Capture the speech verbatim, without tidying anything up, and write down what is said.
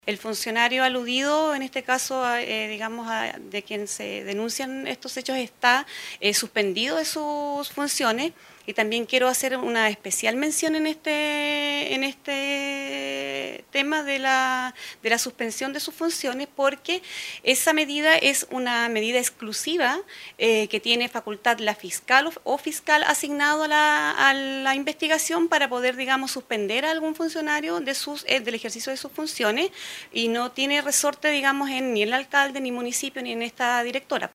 El funcionario aludido, en este caso, eh, digamos, a, de quien se denuncian estos hechos, está eh, suspendido de sus funciones. Y también quiero hacer una especial mención en este, en este tema de la, de la suspensión de sus funciones, porque esa medida es una medida exclusiva eh, que tiene facultad la fiscal o, o fiscal asignado a la, a la investigación para poder, digamos, suspender a algún funcionario de sus, eh, del ejercicio de sus funciones, y no tiene resorte, digamos, en, ni en el alcalde, ni municipio, ni en esta directora.